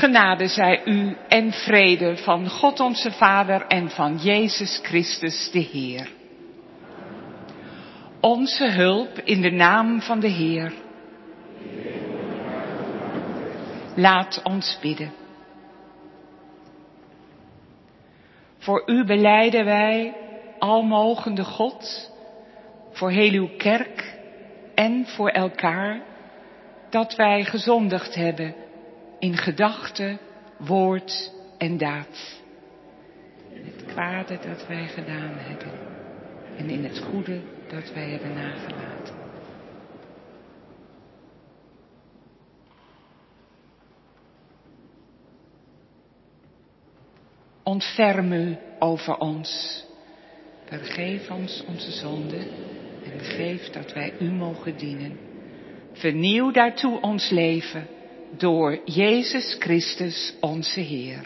Genade zij u en vrede van God onze Vader en van Jezus Christus de Heer. Onze hulp in de naam van de Heer. Laat ons bidden. Voor u belijden wij, almogende God, voor heel uw kerk en voor elkaar, dat wij gezondigd hebben in gedachte, woord en daad. In het kwade dat wij gedaan hebben en in het goede dat wij hebben nagelaten. Ontferm u over ons. Vergeef ons onze zonden en geef dat wij u mogen dienen. Vernieuw daartoe ons leven door Jezus Christus onze Heer.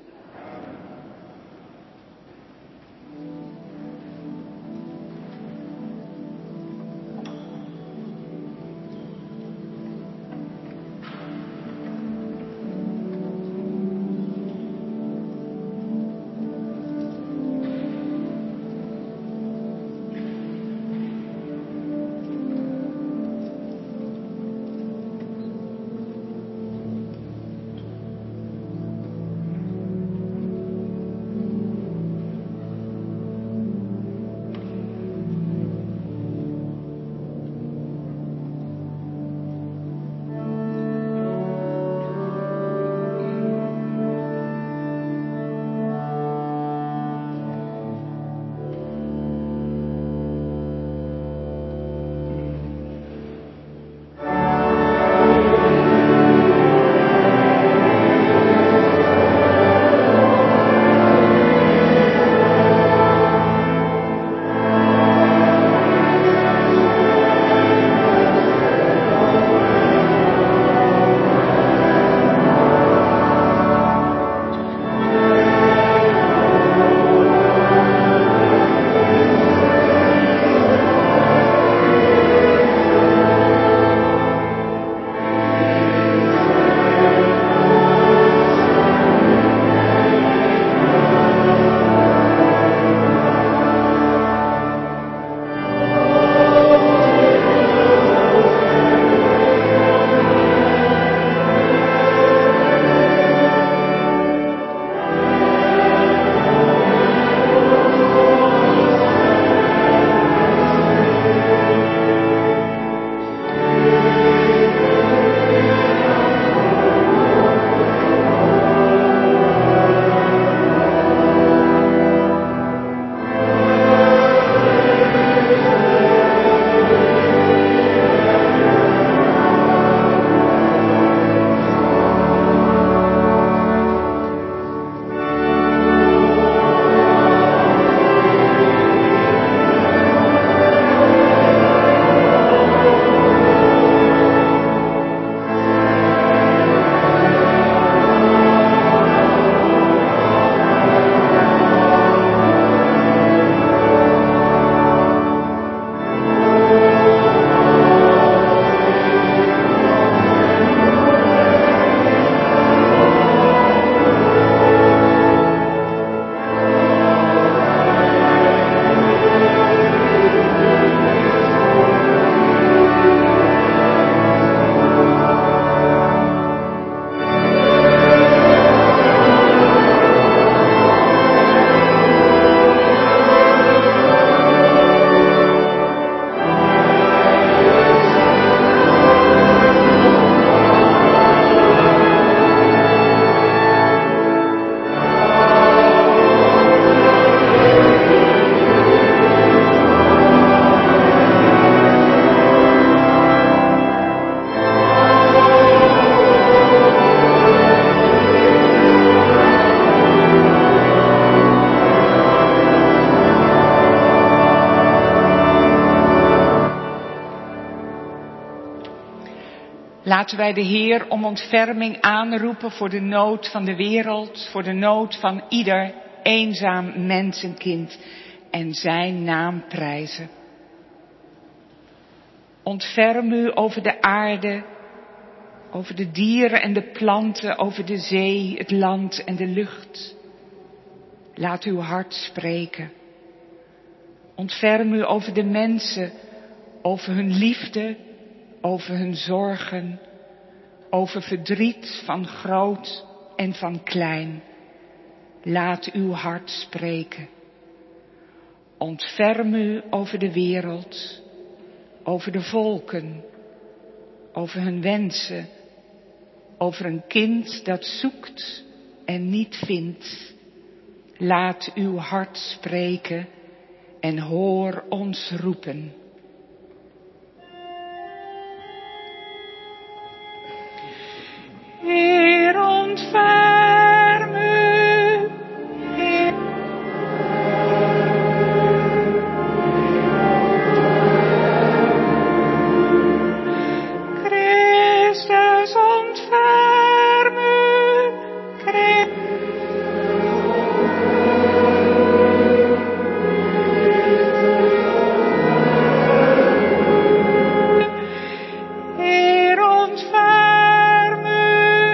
Laten wij de Heer om ontferming aanroepen voor de nood van de wereld, voor de nood van ieder eenzaam mensenkind en zijn naam prijzen. Ontferm u over de aarde over de dieren en de planten, over de zee, het land en de lucht. Laat uw hart spreken. Ontferm u over de mensen, over hun liefde, over hun zorgen, over verdriet van groot en van klein. Laat uw hart spreken. Ontferm u over de wereld, over de volken, over hun wensen, over een kind dat zoekt en niet vindt. Laat uw hart spreken en hoor ons roepen. Heer, ontferm u. Heer. Christus, ontferm u. Heer, ontferm u.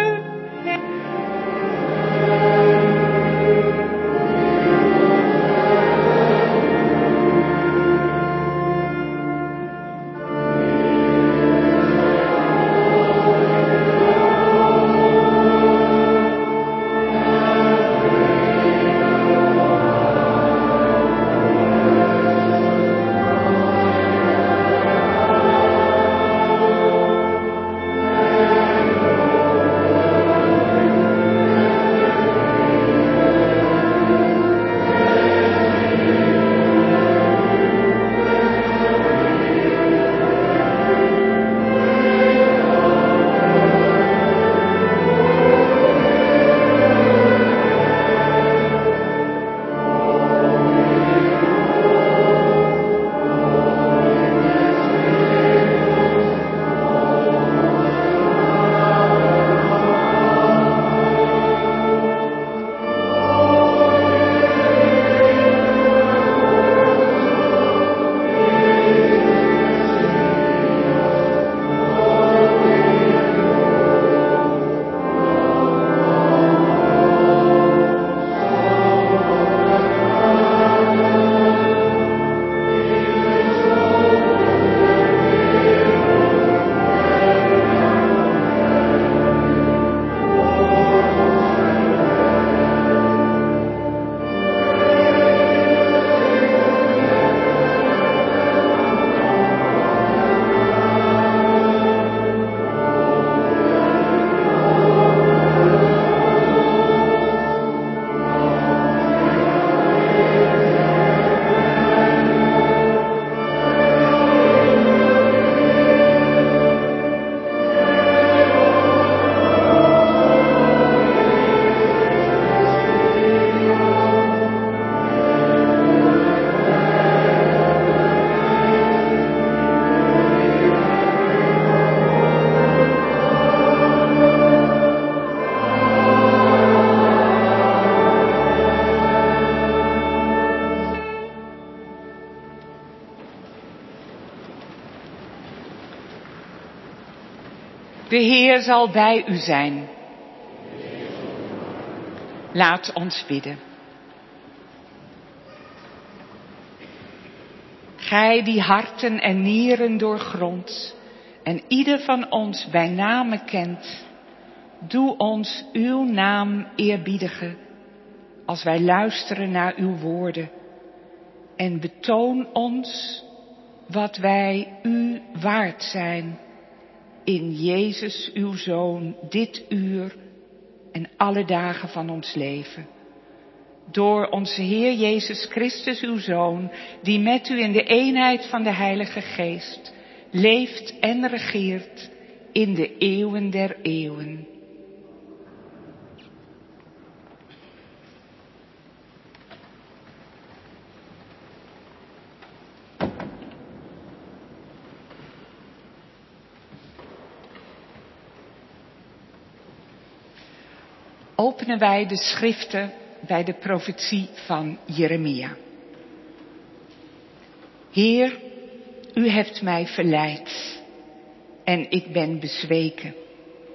De Heer zal bij u zijn. Laat ons bidden. Gij die harten en nieren doorgrondt en ieder van ons bij name kent, doe ons uw naam eerbiedigen als wij luisteren naar uw woorden en betoon ons wat wij u waard zijn in Jezus uw Zoon dit uur en alle dagen van ons leven. Door onze Heer Jezus Christus uw Zoon, die met u in de eenheid van de Heilige Geest leeft en regeert in de eeuwen der eeuwen. Openen wij de schriften bij de profetie van Jeremia. Heer, u hebt mij verleid en ik ben bezweken.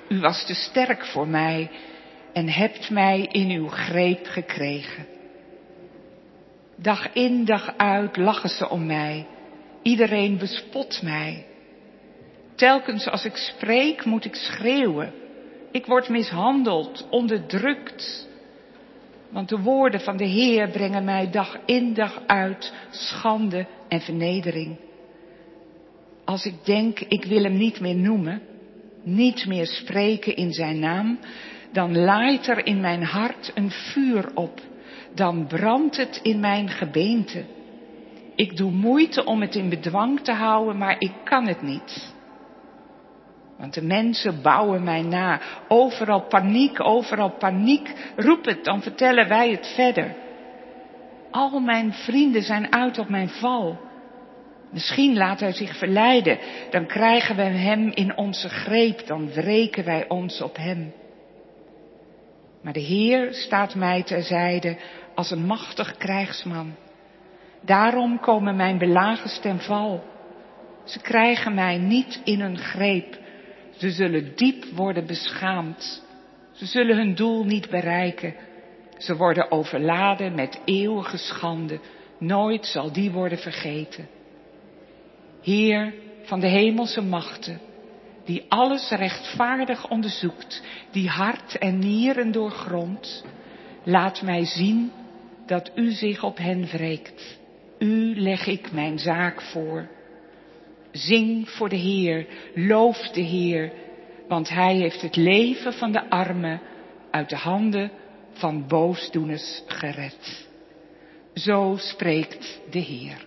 U was te sterk voor mij en hebt mij in uw greep gekregen. Dag in dag uit lachen ze om mij. Iedereen bespot mij. Telkens als ik spreek moet ik schreeuwen. Ik word mishandeld, onderdrukt. Want de woorden van de Heer brengen mij dag in dag uit schande en vernedering. Als ik denk, ik wil hem niet meer noemen, niet meer spreken in zijn naam, dan laait er in mijn hart een vuur op. Dan brandt het in mijn gebeente. Ik doe moeite om het in bedwang te houden, maar ik kan het niet. Want de mensen bouwen mij na. Overal paniek. Roep het, dan vertellen wij het verder. Al mijn vrienden zijn uit op mijn val. Misschien laat hij zich verleiden. Dan krijgen we hem in onze greep. Dan wreken wij ons op hem. Maar de Heer staat mij terzijde als een machtig krijgsman. Daarom komen mijn belagers ten val. Ze krijgen mij niet in hun greep. Ze zullen diep worden beschaamd. Ze zullen hun doel niet bereiken. Ze worden overladen met eeuwige schande. Nooit zal die worden vergeten. Heer van de hemelse machten, die alles rechtvaardig onderzoekt, die hart en nieren doorgrondt, laat mij zien dat u zich op hen wreekt. U leg ik mijn zaak voor. Zing voor de Heer, loof de Heer, want hij heeft het leven van de armen uit de handen van boosdoeners gered. Zo spreekt de Heer.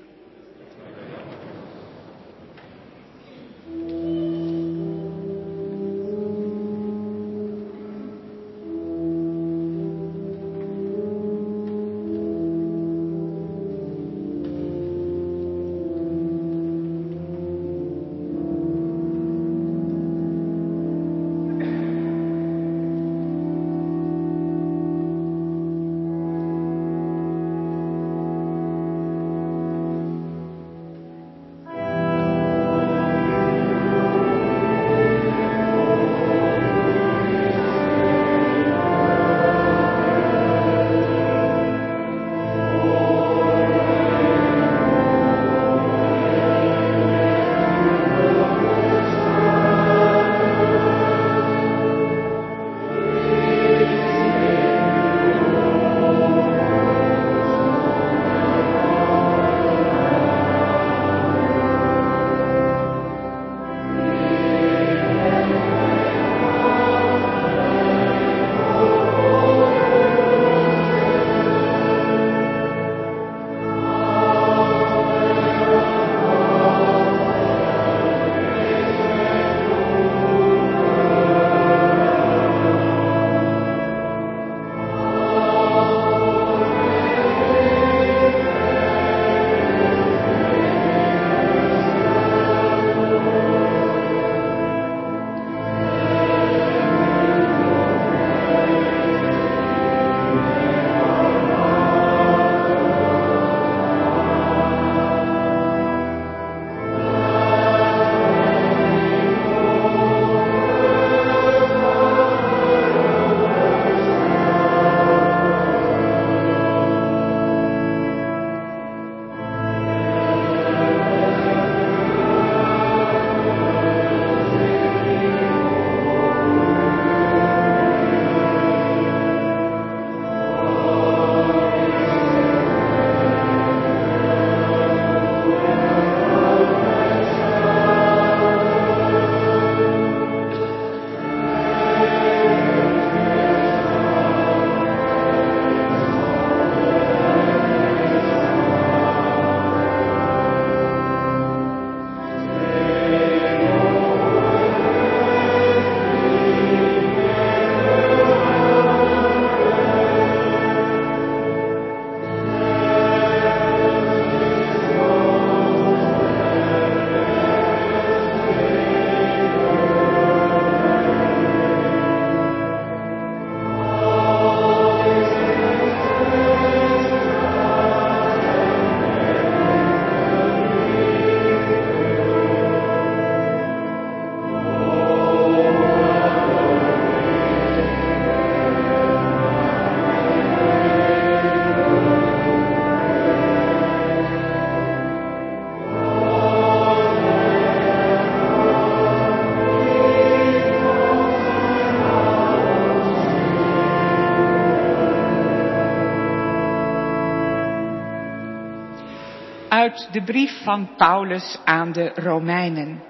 uit de brief van Paulus aan de Romeinen.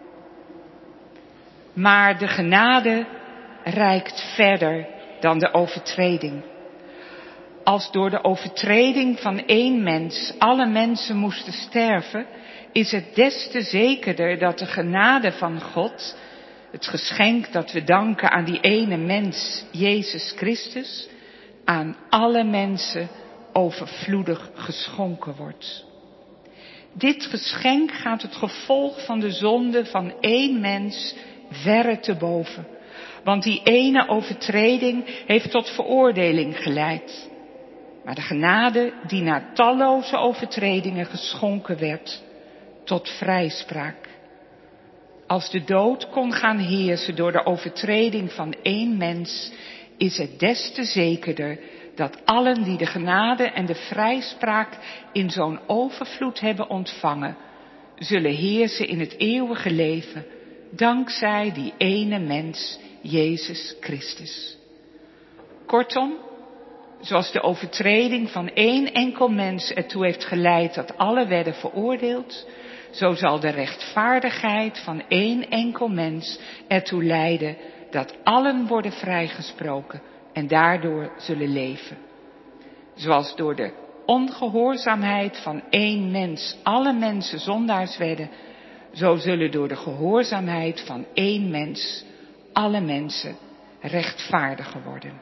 Maar de genade reikt verder dan de overtreding. Als door de overtreding van één mens alle mensen moesten sterven, is het des te zekerder dat de genade van God, het geschenk dat we danken aan die ene mens, Jezus Christus, aan alle mensen overvloedig geschonken wordt. Dit geschenk gaat het gevolg van de zonde van één mens verre te boven. Want die ene overtreding heeft tot veroordeling geleid. Maar de genade die na talloze overtredingen geschonken werd, tot vrijspraak. Als de dood kon gaan heersen door de overtreding van één mens, is het des te zekerder dat allen die de genade en de vrijspraak in zo'n overvloed hebben ontvangen, zullen heersen in het eeuwige leven, dankzij die ene mens, Jezus Christus. Kortom, zoals de overtreding van één enkel mens ertoe heeft geleid dat alle werden veroordeeld, zo zal de rechtvaardigheid van één enkel mens ertoe leiden dat allen worden vrijgesproken en daardoor zullen leven. Zoals door de ongehoorzaamheid van één mens alle mensen zondaars werden, zo zullen door de gehoorzaamheid van één mens alle mensen rechtvaardiger worden.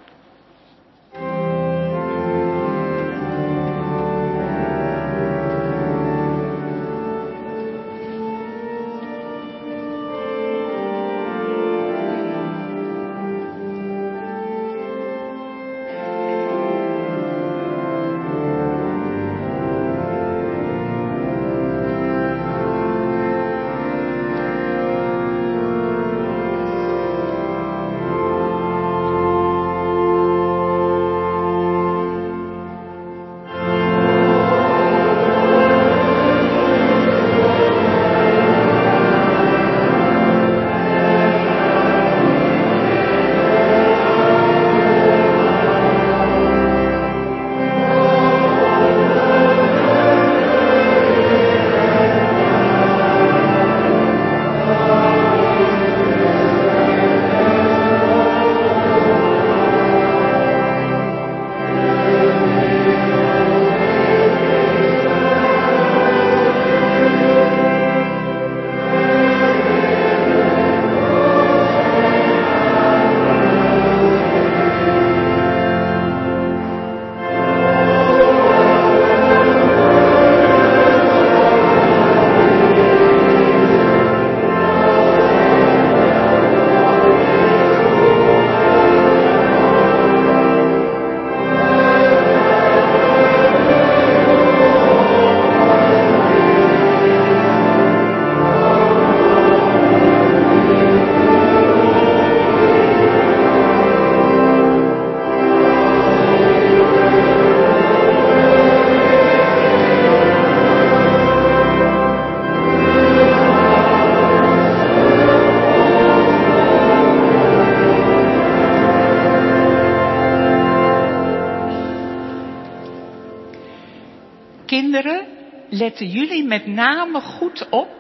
Kinderen, letten jullie met name goed op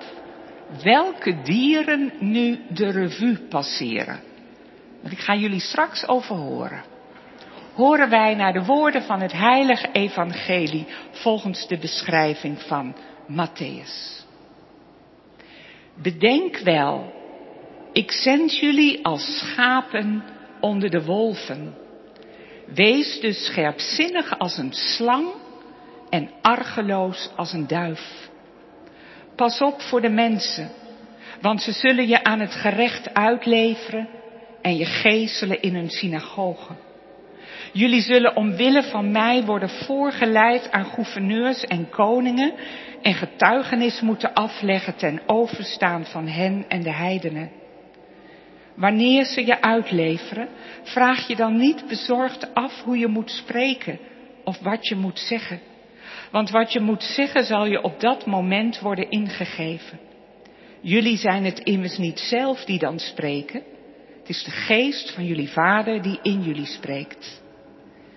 welke dieren nu de revue passeren. Want ik ga jullie straks overhoren. Horen wij naar de woorden van het heilige evangelie volgens de beschrijving van Matthäus. Bedenk wel, ik zend jullie als schapen onder de wolven. Wees dus scherpzinnig als een slang en argeloos als een duif. Pas op voor de mensen, want ze zullen je aan het gerecht uitleveren en je geeselen in hun synagogen. Jullie zullen omwille van mij worden voorgeleid aan gouverneurs en koningen en getuigenis moeten afleggen ten overstaan van hen en de heidenen. Wanneer ze je uitleveren, vraag je dan niet bezorgd af hoe je moet spreken of wat je moet zeggen. Want wat je moet zeggen zal je op dat moment worden ingegeven. Jullie zijn het immers niet zelf die dan spreken. Het is de geest van jullie Vader die in jullie spreekt.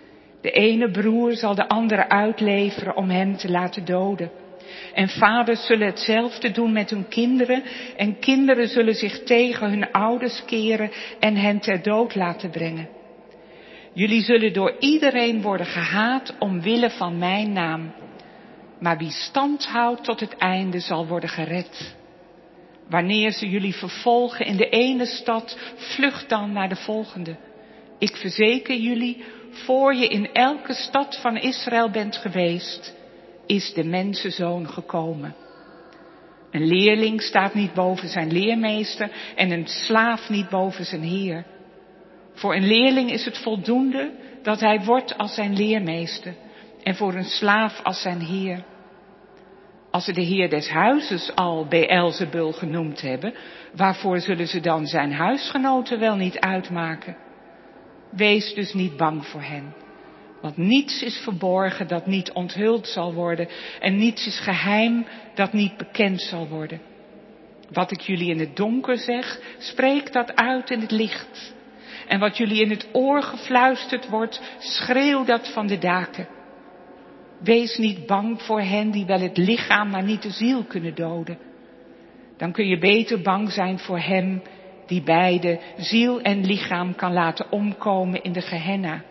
De ene broer zal de andere uitleveren om hem te laten doden. En vaders zullen hetzelfde doen met hun kinderen. En kinderen zullen zich tegen hun ouders keren en hen ter dood laten brengen. Jullie zullen door iedereen worden gehaat omwille van mijn naam. Maar wie stand houdt tot het einde zal worden gered. Wanneer ze jullie vervolgen in de ene stad, vlucht dan naar de volgende. Ik verzeker jullie, voor je in elke stad van Israël bent geweest, is de mensenzoon gekomen. Een leerling staat niet boven zijn leermeester en een slaaf niet boven zijn heer. Voor een leerling is het voldoende dat hij wordt als zijn leermeester en voor een slaaf als zijn heer. Als ze de heer des huizes al Beelzebul genoemd hebben, waarvoor zullen ze dan zijn huisgenoten wel niet uitmaken? Wees dus niet bang voor hen. Want niets is verborgen dat niet onthuld zal worden en niets is geheim dat niet bekend zal worden. Wat ik jullie in het donker zeg, spreek dat uit in het licht. En wat jullie in het oor gefluisterd wordt, schreeuw dat van de daken. Wees niet bang voor hen die wel het lichaam, maar niet de ziel kunnen doden. Dan kun je beter bang zijn voor hem die beide ziel en lichaam kan laten omkomen in de Gehenna.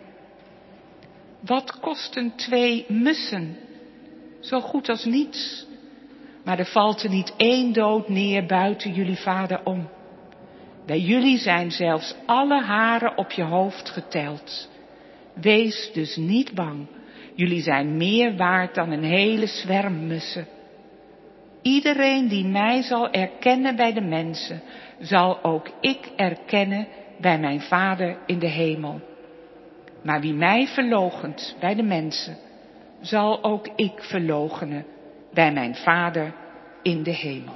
Wat kosten 2 mussen? Zo goed als niets. Maar er valt er niet 1 dood neer buiten jullie vader om. Bij jullie zijn zelfs alle haren op je hoofd geteld. Wees dus niet bang. Jullie zijn meer waard dan een hele zwerm mussen. Iedereen die mij zal erkennen bij de mensen, zal ook ik erkennen bij mijn Vader in de hemel. Maar wie mij verloochent bij de mensen, zal ook ik verloochenen bij mijn Vader in de hemel.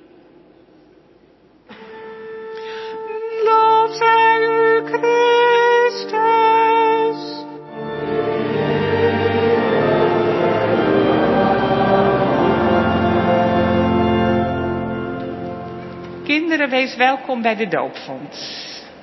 Lof zij u, Christus. Kinderen, wees welkom bij de doopvond.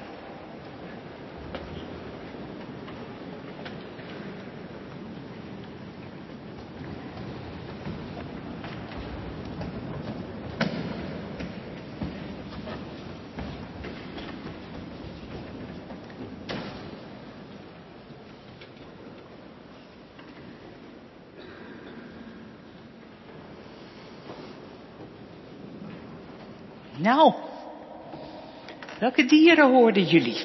Nou, welke dieren hoorden jullie?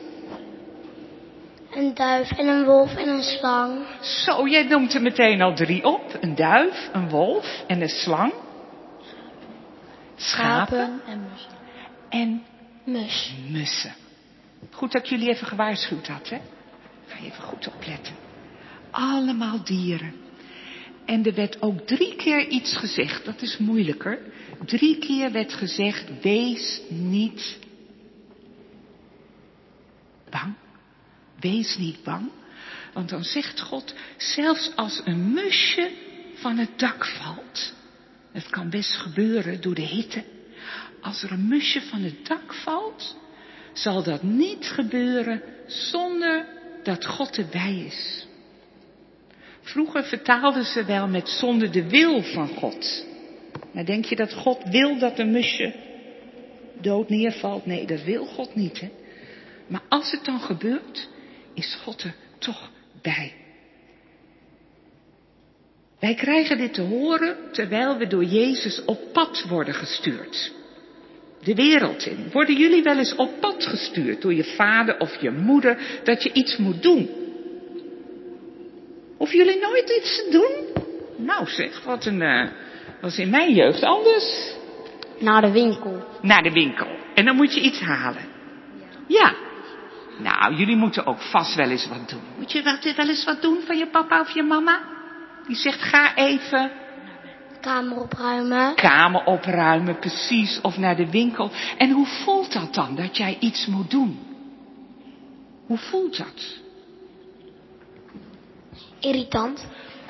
Een duif en een wolf en een slang. Zo, jij noemt er meteen al 3 op. Een duif, een wolf en een slang. Schapen en mussen. En mussen. Goed dat ik jullie even gewaarschuwd had, hè? Ga je even goed opletten. Allemaal dieren. En er werd ook 3 keer iets gezegd. Dat is moeilijker. 3 keer werd gezegd, wees niet bang. Wees niet bang. Want dan zegt God, zelfs als een musje van het dak valt. Het kan best gebeuren door de hitte. Als er een musje van het dak valt, zal dat niet gebeuren zonder dat God erbij is. Vroeger vertaalden ze wel met zonder de wil van God. Maar denk je dat God wil dat een musje dood neervalt? Nee, dat wil God niet, hè. Maar als het dan gebeurt, is God er toch bij. Wij krijgen dit te horen terwijl we door Jezus op pad worden gestuurd. De wereld in. Worden jullie wel eens op pad gestuurd door je vader of je moeder dat je iets moet doen? Hoeven jullie nooit iets te doen? Nou zeg, was in mijn jeugd anders. Naar de winkel. Naar de winkel. En dan moet je iets halen. Ja. Nou, jullie moeten ook vast wel eens wat doen. Moet je wel eens wat doen van je papa of je mama? Die zegt, ga even... Kamer opruimen. Kamer opruimen, precies. Of naar de winkel. En hoe voelt dat dan, dat jij iets moet doen? Hoe voelt dat? Irritant.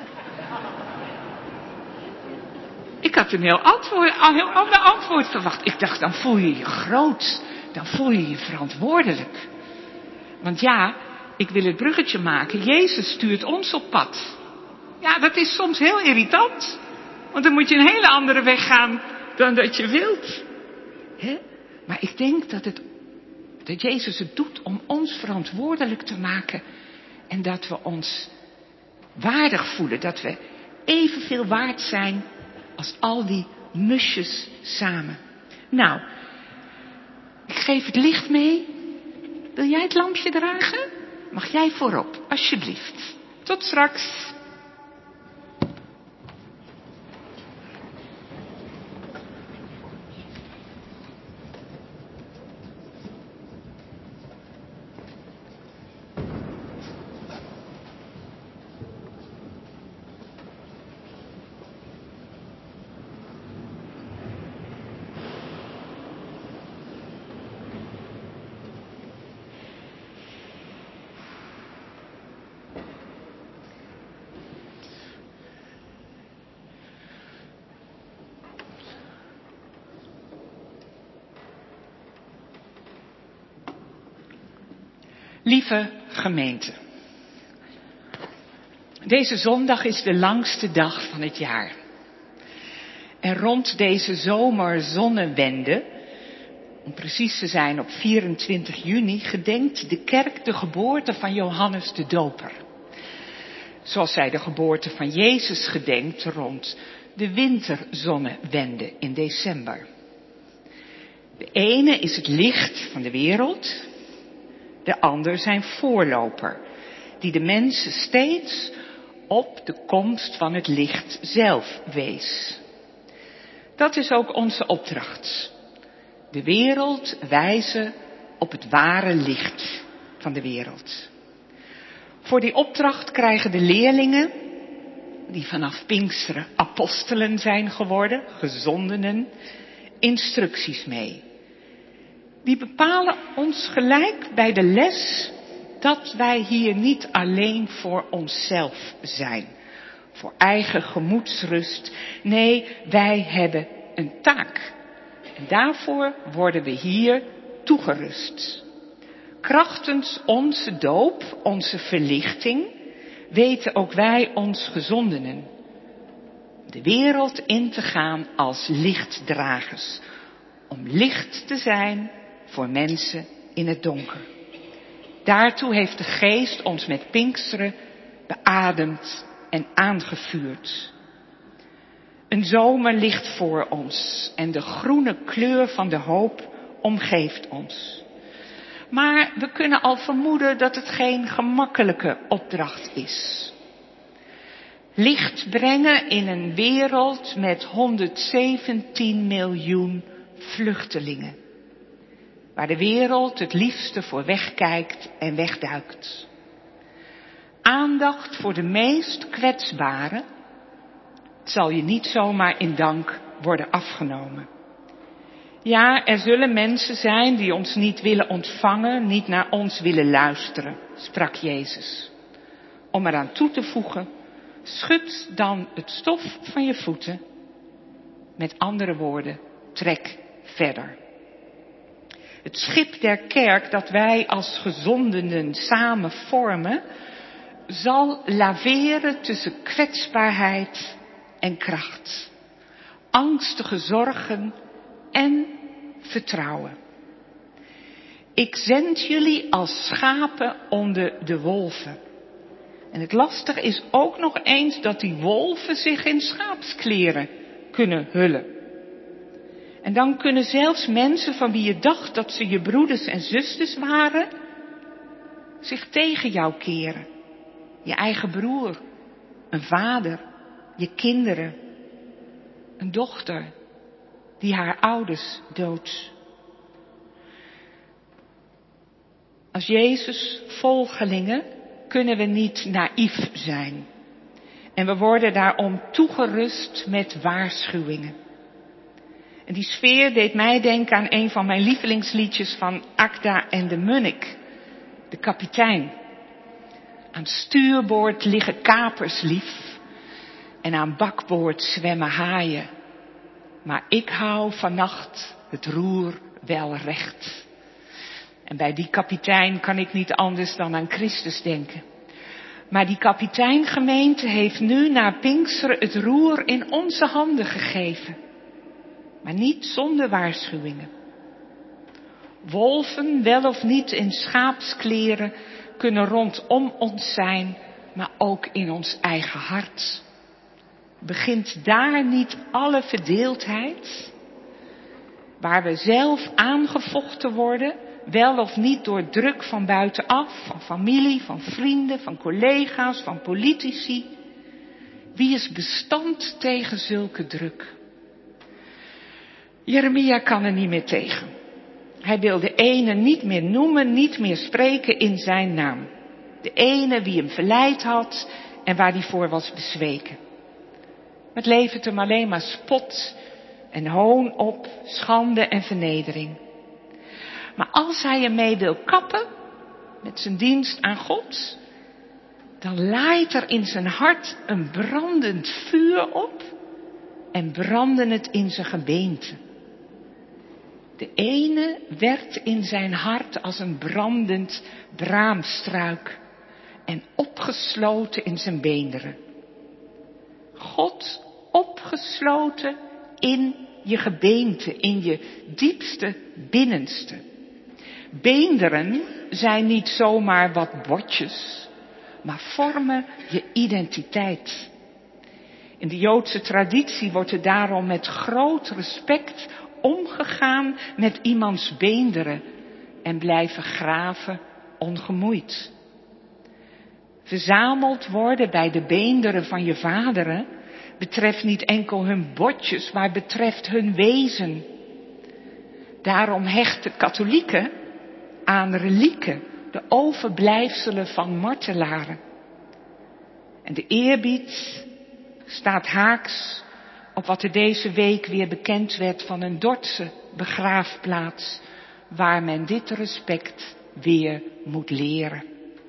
Ik had een heel ander antwoord verwacht. Ik dacht, dan voel je je groot. Dan voel je je verantwoordelijk. Want ja, ik wil het bruggetje maken. Jezus stuurt ons op pad. Ja, dat is soms heel irritant. Want dan moet je een hele andere weg gaan dan dat je wilt. Hè? Maar ik denk dat Jezus het doet om ons verantwoordelijk te maken. En dat we ons waardig voelen. Dat we evenveel waard zijn als al die musjes samen. Nou, ik geef het licht mee. Wil jij het lampje dragen? Mag jij voorop, alsjeblieft. Tot straks. Lieve gemeente, deze zondag is de langste dag van het jaar. En rond deze zomerzonnewende, om precies te zijn op 24 juni, gedenkt de kerk de geboorte van Johannes de Doper. Zoals zij de geboorte van Jezus gedenkt rond de winterzonnewende in december. De ene is het licht van de wereld, de ander zijn voorloper, die de mensen steeds op de komst van het licht zelf wees. Dat is ook onze opdracht. De wereld wijzen op het ware licht van de wereld. Voor die opdracht krijgen de leerlingen, die vanaf Pinksteren apostelen zijn geworden, gezondenen, instructies mee. Die bepalen ons gelijk bij de les dat wij hier niet alleen voor onszelf zijn, voor eigen gemoedsrust. Nee, wij hebben een taak. En daarvoor worden we hier toegerust. Krachtens onze doop, onze verlichting, weten ook wij ons gezondenen de wereld in te gaan als lichtdragers, om licht te zijn voor mensen in het donker. Daartoe heeft de Geest ons met Pinksteren beademd en aangevuurd. Een zomer ligt voor ons en de groene kleur van de hoop omgeeft ons. Maar we kunnen al vermoeden dat het geen gemakkelijke opdracht is. Licht brengen in een wereld met 117 miljoen vluchtelingen. Waar de wereld het liefste voor wegkijkt en wegduikt. Aandacht voor de meest kwetsbaren zal je niet zomaar in dank worden afgenomen. Ja, er zullen mensen zijn die ons niet willen ontvangen, niet naar ons willen luisteren, sprak Jezus. Om eraan toe te voegen, schud dan het stof van je voeten. Met andere woorden, trek verder. Het schip der kerk dat wij als gezondenen samen vormen, zal laveren tussen kwetsbaarheid en kracht. Angstige zorgen en vertrouwen. Ik zend jullie als schapen onder de wolven. En het lastige is ook nog eens dat die wolven zich in schaapskleren kunnen hullen. En dan kunnen zelfs mensen van wie je dacht dat ze je broeders en zusters waren, zich tegen jou keren. Je eigen broer, een vader, je kinderen, een dochter die haar ouders doodt. Als Jezus volgelingen kunnen we niet naïef zijn. En we worden daarom toegerust met waarschuwingen. En die sfeer deed mij denken aan een van mijn lievelingsliedjes van Akda en de Munnik, de kapitein. Aan stuurboord liggen kapers lief en aan bakboord zwemmen haaien. Maar ik hou vannacht het roer wel recht. En bij die kapitein kan ik niet anders dan aan Christus denken. Maar die kapiteingemeente heeft nu na Pinksteren het roer in onze handen gegeven. Maar niet zonder waarschuwingen. Wolven, wel of niet in schaapskleren, kunnen rondom ons zijn, maar ook in ons eigen hart. Begint daar niet alle verdeeldheid? Waar we zelf aangevochten worden, wel of niet door druk van buitenaf, van familie, van vrienden, van collega's, van politici. Wie is bestand tegen zulke druk? Jeremia kan er niet meer tegen. Hij wil de ene niet meer noemen, niet meer spreken in zijn naam. De ene wie hem verleid had en waar hij voor was bezweken. Het levert hem alleen maar spot en hoon op, schande en vernedering. Maar als hij ermee wil kappen, met zijn dienst aan God, dan laait er in zijn hart een brandend vuur op en branden het in zijn gebeente. De ene werd in zijn hart als een brandend braamstruik en opgesloten in zijn beenderen. God opgesloten in je gebeente, in je diepste binnenste. Beenderen zijn niet zomaar wat botjes, maar vormen je identiteit. In de Joodse traditie wordt er daarom met groot respect omgegaan met iemands beenderen en blijven graven ongemoeid. Verzameld worden bij de beenderen van je vaderen betreft niet enkel hun botjes, maar betreft hun wezen. Daarom hechten katholieken aan relieken, de overblijfselen van martelaren. En de eerbied staat haaks op wat er deze week weer bekend werd van een Dordtse begraafplaats, waar men dit respect weer moet leren.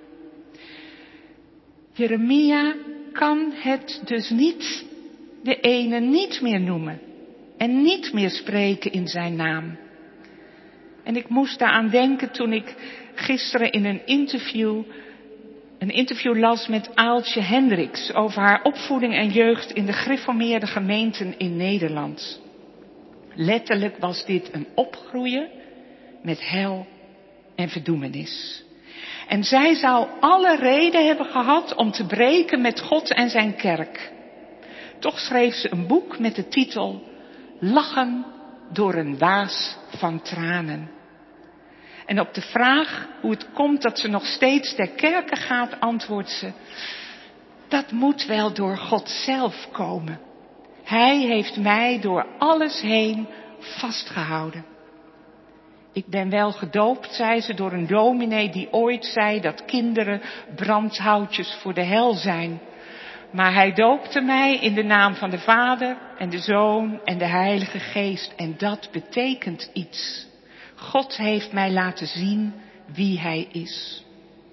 Jeremia kan het dus niet, de ene niet meer noemen en niet meer spreken in zijn naam. En ik moest daaraan denken toen ik gisteren in een interview las met Aaltje Hendricks over haar opvoeding en jeugd in de gereformeerde gemeenten in Nederland. Letterlijk was dit een opgroeien met hel en verdoemenis. En zij zou alle reden hebben gehad om te breken met God en zijn kerk. Toch schreef ze een boek met de titel Lachen door een waas van tranen. En op de vraag hoe het komt dat ze nog steeds ter kerke gaat, antwoordt ze: dat moet wel door God zelf komen. Hij heeft mij door alles heen vastgehouden. Ik ben wel gedoopt, zei ze, door een dominee die ooit zei dat kinderen brandhoutjes voor de hel zijn. Maar hij doopte mij in de naam van de Vader en de Zoon en de Heilige Geest. En dat betekent iets. God heeft mij laten zien wie hij is.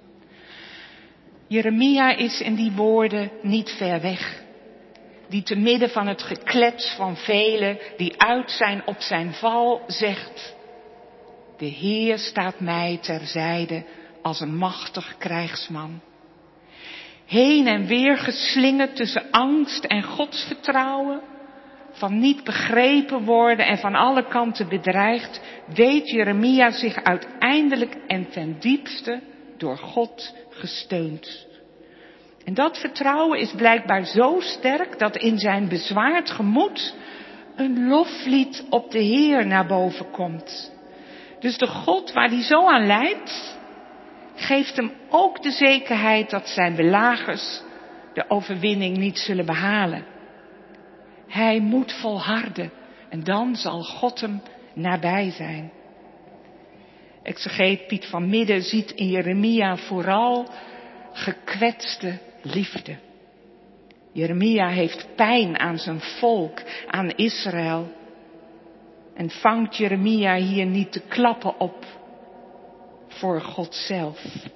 Jeremia is in die woorden niet ver weg. Die te midden van het geklets van velen die uit zijn op zijn val zegt: de Heer staat mij terzijde als een machtig krijgsman. Heen en weer geslingerd tussen angst en godsvertrouwen, van niet begrepen worden en van alle kanten bedreigd, weet Jeremia zich uiteindelijk en ten diepste door God gesteund. En dat vertrouwen is blijkbaar zo sterk dat in zijn bezwaard gemoed een loflied op de Heer naar boven komt. Dus de God waar hij zo aan lijdt, geeft hem ook de zekerheid dat zijn belagers de overwinning niet zullen behalen. Hij moet volharden en dan zal God hem nabij zijn. Exegeet Piet van Midden ziet in Jeremia vooral gekwetste liefde. Jeremia heeft pijn aan zijn volk, aan Israël. En vangt Jeremia hier niet de klappen op voor God zelf.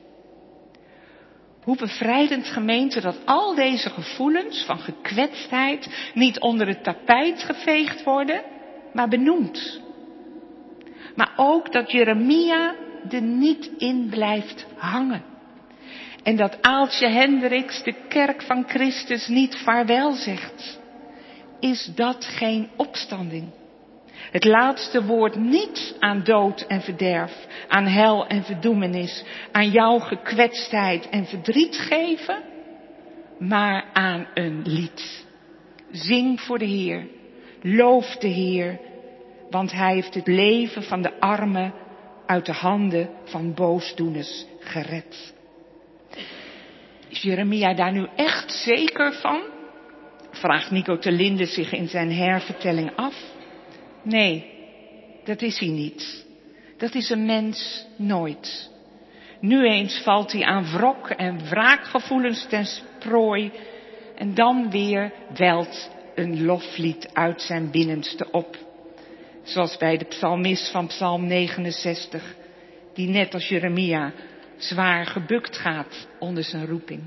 Hoe bevrijdend, gemeente, dat al deze gevoelens van gekwetstheid niet onder het tapijt geveegd worden, maar benoemd. Maar ook dat Jeremia er niet in blijft hangen. En dat Aaltje Hendricks de kerk van Christus niet vaarwel zegt. Is dat geen opstanding? Het laatste woord niet aan dood en verderf, aan hel en verdoemenis, aan jouw gekwetstheid en verdriet geven, maar aan een lied. Zing voor de Heer, loof de Heer, want Hij heeft het leven van de armen uit de handen van boosdoeners gered. Is Jeremia daar nu echt zeker van? Vraagt Nico ter Linde zich in zijn hervertelling af. Nee, dat is hij niet. Dat is een mens nooit. Nu eens valt hij aan wrok en wraakgevoelens ten prooi. En dan weer welt een loflied uit zijn binnenste op. Zoals bij de psalmist van Psalm 69. Die net als Jeremia zwaar gebukt gaat onder zijn roeping.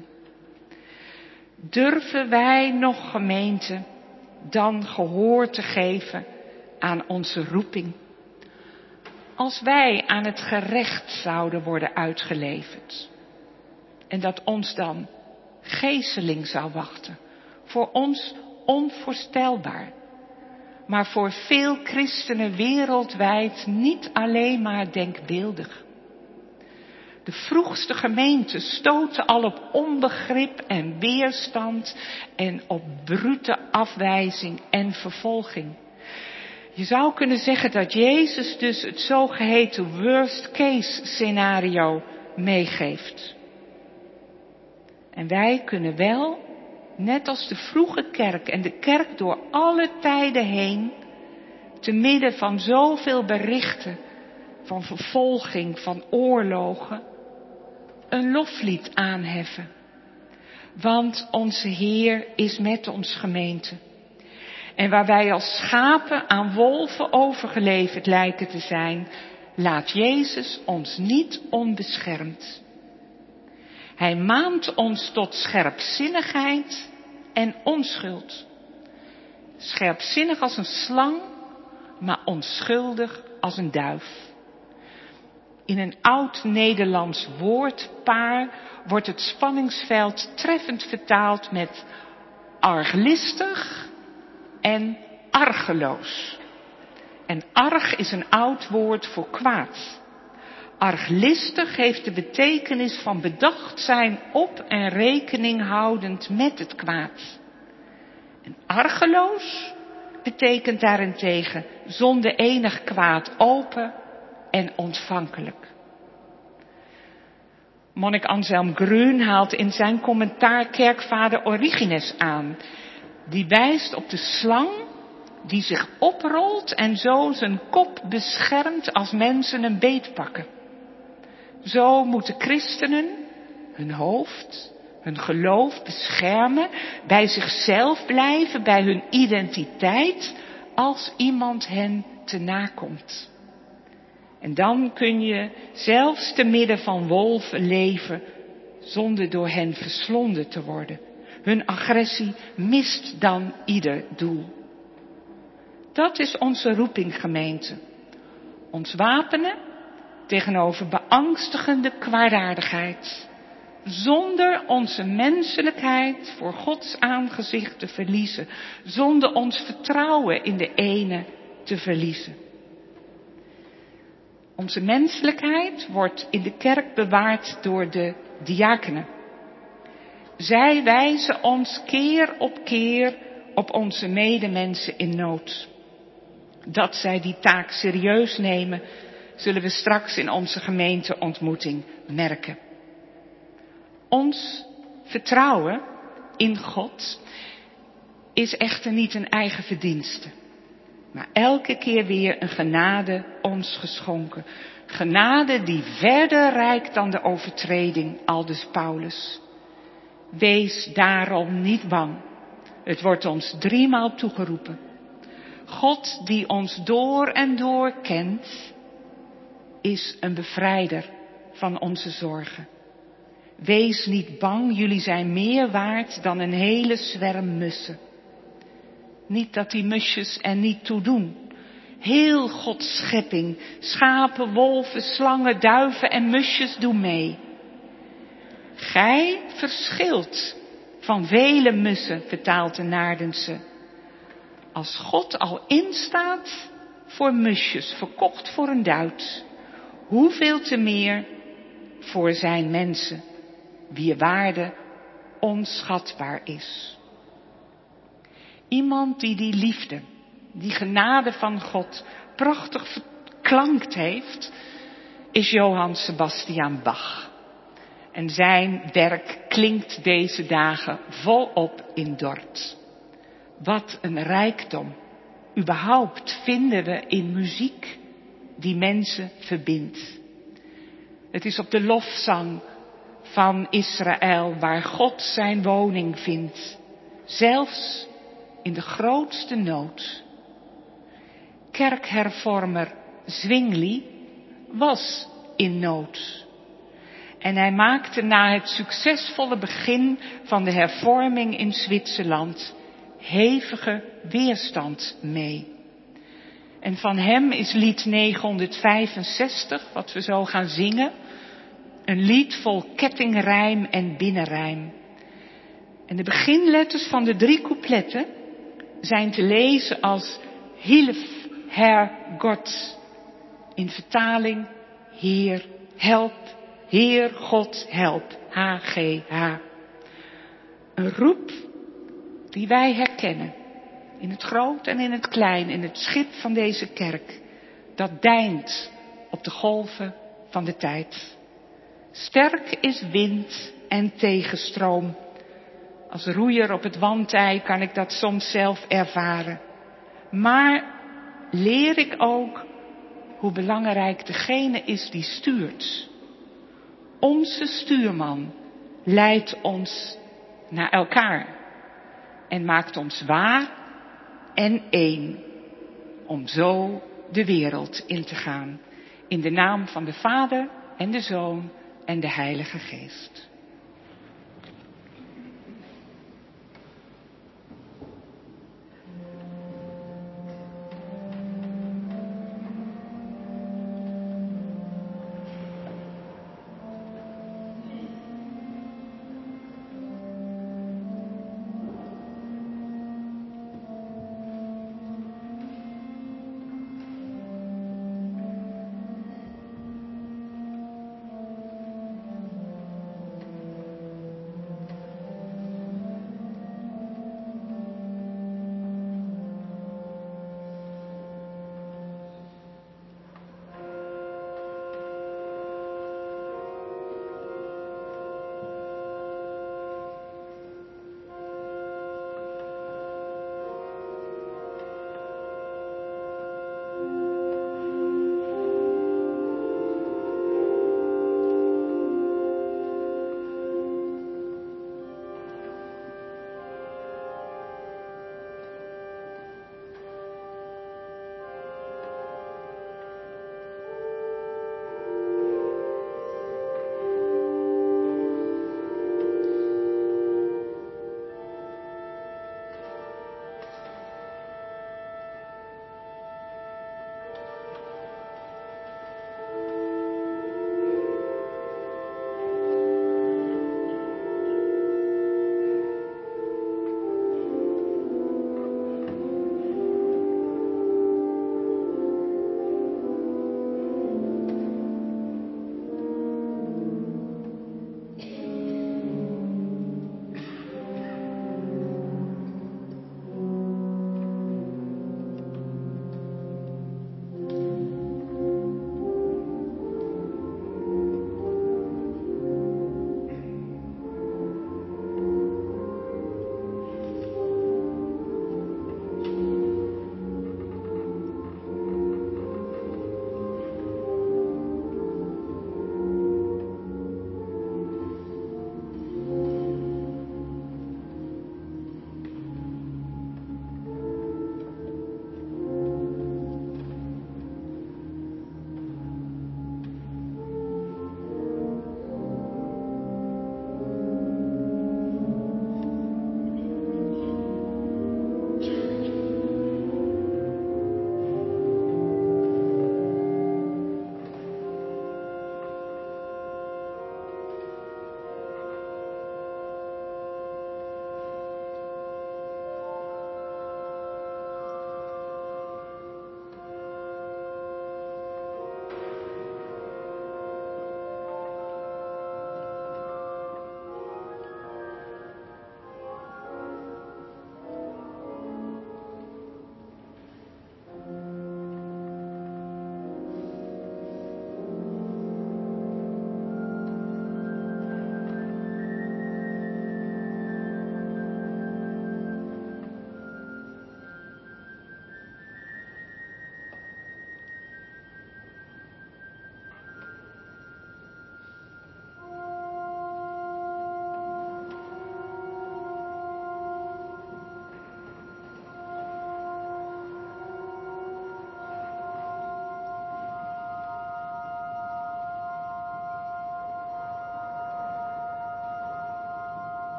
Durven wij nog, gemeente, dan gehoor te geven aan onze roeping? Als wij aan het gerecht zouden worden uitgeleverd en dat ons dan geeseling zou wachten, voor ons onvoorstelbaar, maar voor veel christenen wereldwijd niet alleen maar denkbeeldig. De vroegste gemeenten stoten al op onbegrip en weerstand en op brute afwijzing en vervolging. Je zou kunnen zeggen dat Jezus dus het zogeheten worst case scenario meegeeft. En wij kunnen wel, net als de vroege kerk en de kerk door alle tijden heen, te midden van zoveel berichten van vervolging, van oorlogen, een loflied aanheffen. Want onze Heer is met ons, gemeente. En waar wij als schapen aan wolven overgeleverd lijken te zijn, laat Jezus ons niet onbeschermd. Hij maant ons tot scherpzinnigheid en onschuld. Scherpzinnig als een slang, maar onschuldig als een duif. In een oud Nederlands woordpaar wordt het spanningsveld treffend vertaald met arglistig en argeloos. En arg is een oud woord voor kwaad. Arglistig heeft de betekenis van bedacht zijn op en rekening houdend met het kwaad. En argeloos betekent daarentegen zonder enig kwaad open en ontvankelijk. Monnik Anselm Grün haalt in zijn commentaar kerkvader Origenes aan. Die wijst op de slang die zich oprolt en zo zijn kop beschermt als mensen een beet pakken. Zo moeten christenen hun hoofd, hun geloof beschermen, bij zichzelf blijven, bij hun identiteit, als iemand hen te nakomt. En dan kun je zelfs te midden van wolven leven, zonder door hen verslonden te worden. Hun agressie mist dan ieder doel. Dat is onze roeping, gemeente. Ons wapenen tegenover beangstigende kwaadaardigheid. Zonder onze menselijkheid voor Gods aangezicht te verliezen. Zonder ons vertrouwen in de ene te verliezen. Onze menselijkheid wordt in de kerk bewaard door de diakenen. Zij wijzen ons keer op keer op onze medemensen in nood. Dat zij die taak serieus nemen, zullen we straks in onze gemeenteontmoeting merken. Ons vertrouwen in God is echter niet een eigen verdienste, maar elke keer weer een genade ons geschonken. Genade die verder reikt dan de overtreding, aldus Paulus. Wees daarom niet bang. Het wordt ons 3 toegeroepen. God die ons door en door kent, is een bevrijder van onze zorgen. Wees niet bang, jullie zijn meer waard dan een hele zwerm mussen. Niet dat die musjes er niet toe doen. Heel Gods schepping, schapen, wolven, slangen, duiven en musjes, doe mee. Gij verschilt van vele mussen, vertaalt de Naardense. Als God al instaat voor musjes, verkocht voor een duit, hoeveel te meer voor zijn mensen, wier waarde onschatbaar is. Iemand die die liefde, die genade van God prachtig verklankt heeft, is Johann Sebastian Bach. En zijn werk klinkt deze dagen volop in Dort. Wat een rijkdom überhaupt vinden we in muziek die mensen verbindt. Het is op de lofzang van Israël waar God zijn woning vindt, zelfs in de grootste nood. Kerkhervormer Zwingli was in nood. En hij maakte na het succesvolle begin van de hervorming in Zwitserland hevige weerstand mee. En van hem is lied 965, wat we zo gaan zingen, een lied vol kettingrijm en binnenrijm. En de beginletters van de 3 coupletten zijn te lezen als Hilf, Herr God. In vertaling, Heer, help, Heer God, help, HGH. Een roep die wij herkennen, in het groot en in het klein, in het schip van deze kerk, dat deint op de golven van de tijd. Sterk is wind en tegenstroom. Als roeier op het wantij kan ik dat soms zelf ervaren. Maar leer ik ook hoe belangrijk degene is die stuurt. Onze stuurman leidt ons naar elkaar en maakt ons waar en één, om zo de wereld in te gaan. In de naam van de Vader en de Zoon en de Heilige Geest.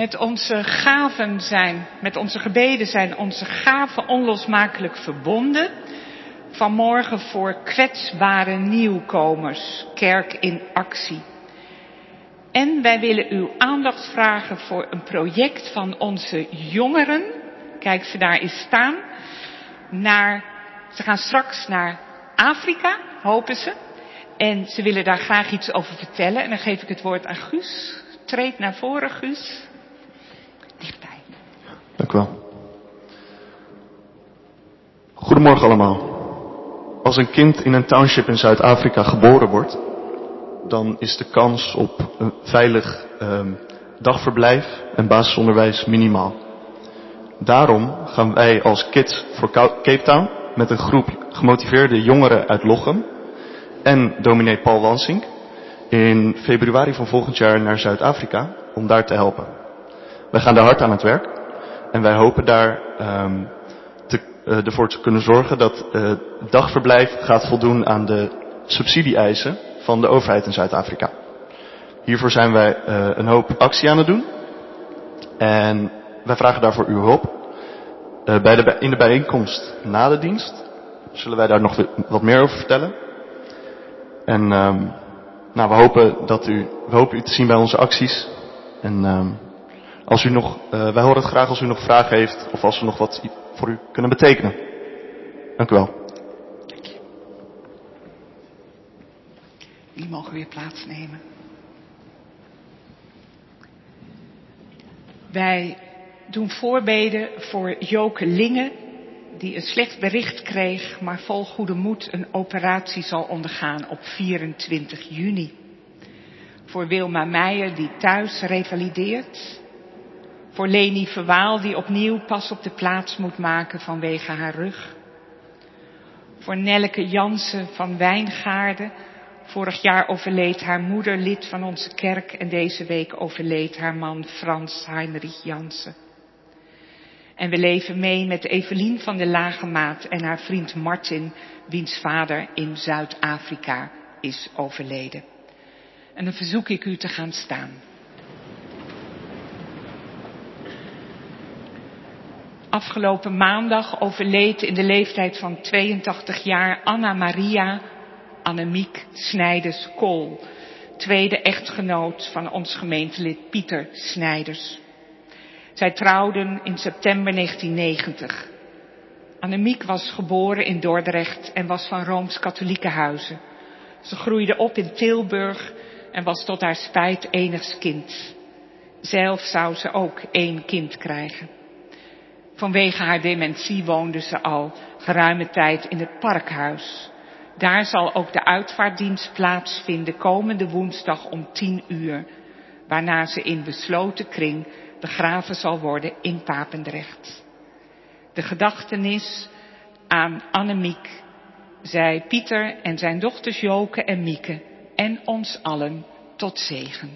Met onze gebeden zijn onze gaven onlosmakelijk verbonden. Vanmorgen voor kwetsbare nieuwkomers, Kerk in Actie. En wij willen uw aandacht vragen voor een project van onze jongeren. Kijk, ze daar eens staan. Ze gaan straks naar Afrika, hopen ze. En ze willen daar graag iets over vertellen. En dan geef ik het woord aan Guus. Treed naar voren, Guus. Dichtbij. Dank u wel. Goedemorgen allemaal. Als een kind in een township in Zuid-Afrika geboren wordt, dan is de kans op een veilig dagverblijf en basisonderwijs minimaal. Daarom gaan wij als Kids for Cape Town met een groep gemotiveerde jongeren uit Lochem en dominee Paul Wansink in februari van volgend jaar naar Zuid-Afrika om daar te helpen. Wij gaan daar hard aan het werk en wij hopen daar ervoor te kunnen zorgen dat het dagverblijf gaat voldoen aan de subsidie-eisen van de overheid in Zuid-Afrika. Hiervoor zijn wij een hoop actie aan het doen en wij vragen daarvoor uw hulp. In de bijeenkomst na de dienst zullen wij daar nog wat meer over vertellen. En we hopen u te zien bij onze acties. En wij horen het graag als u nog vragen heeft of als we nog wat voor u kunnen betekenen. Dank u wel. Dank je. Jullie mogen weer plaatsnemen. Wij doen voorbeden voor Joke Linge, die een slecht bericht kreeg, maar vol goede moed een operatie zal ondergaan op 24 juni. Voor Wilma Meijer, die thuis revalideert. Voor Leni Verwaal, die opnieuw pas op de plaats moet maken vanwege haar rug. Voor Nelleke Jansen van Wijngaarden. Vorig jaar overleed haar moeder, lid van onze kerk, en deze week overleed haar man Frans Heinrich Jansen. En we leven mee met Evelien van de Lagemaat en haar vriend Martin, wiens vader in Zuid-Afrika is overleden. En dan verzoek ik u te gaan staan. Afgelopen maandag overleed in de leeftijd van 82 jaar Anna Maria Annemiek Snijders-Kool, tweede echtgenoot van ons gemeentelid Pieter Snijders. Zij trouwden in september 1990. Annemiek was geboren in Dordrecht en was van Rooms-Katholieke huizen. Ze groeide op in Tilburg en was tot haar spijt enigs kind. Zelf zou ze ook 1 kind krijgen. Vanwege haar dementie woonde ze al geruime tijd in het Parkhuis. Daar zal ook de uitvaartdienst plaatsvinden komende woensdag om 10 uur. Waarna ze in besloten kring begraven zal worden in Papendrecht. De gedachtenis aan Annemiek zij Pieter en zijn dochters Joke en Mieke en ons allen tot zegen.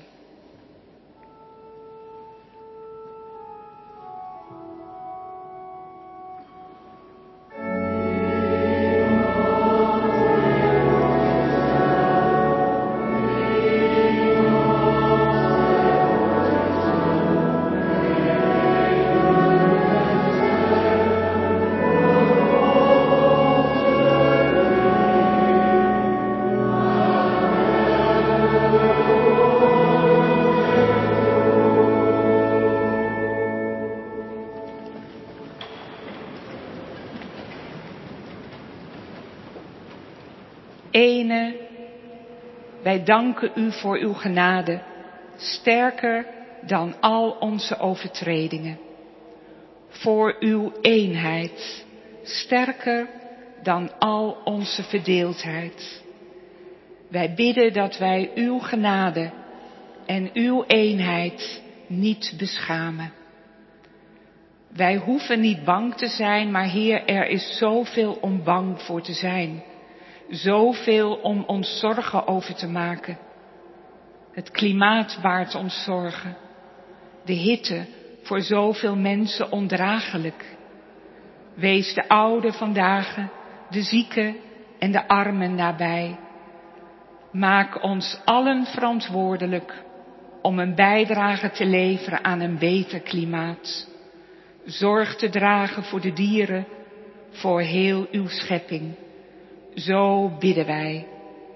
Ene, wij danken u voor uw genade, sterker dan al onze overtredingen. Voor uw eenheid, sterker dan al onze verdeeldheid. Wij bidden dat wij uw genade en uw eenheid niet beschamen. Wij hoeven niet bang te zijn, maar Heer, er is zoveel om bang voor te zijn. Zoveel om ons zorgen over te maken. Het klimaat baart ons zorgen. De hitte voor zoveel mensen ondraaglijk. Wees de oude vandaag, de zieken en de armen nabij. Maak ons allen verantwoordelijk om een bijdrage te leveren aan een beter klimaat. Zorg te dragen voor de dieren, voor heel uw schepping. Zo bidden wij.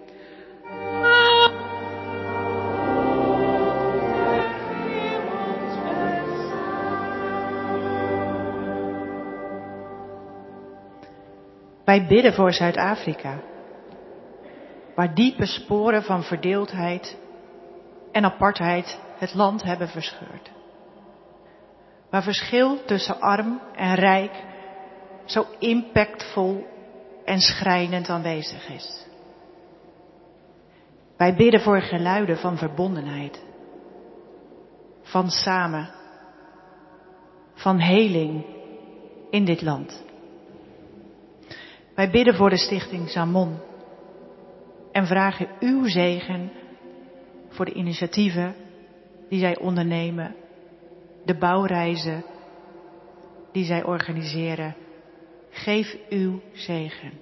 Wij bidden voor Zuid-Afrika, waar diepe sporen van verdeeldheid en apartheid het land hebben verscheurd. Waar verschil tussen arm en rijk zo impactvol en schrijnend aanwezig is. Wij bidden voor geluiden van verbondenheid, van samen, van heling in dit land. Wij bidden voor de stichting Zamon en vragen uw zegen voor de initiatieven die zij ondernemen, de bouwreizen die zij organiseren. Geef uw zegen.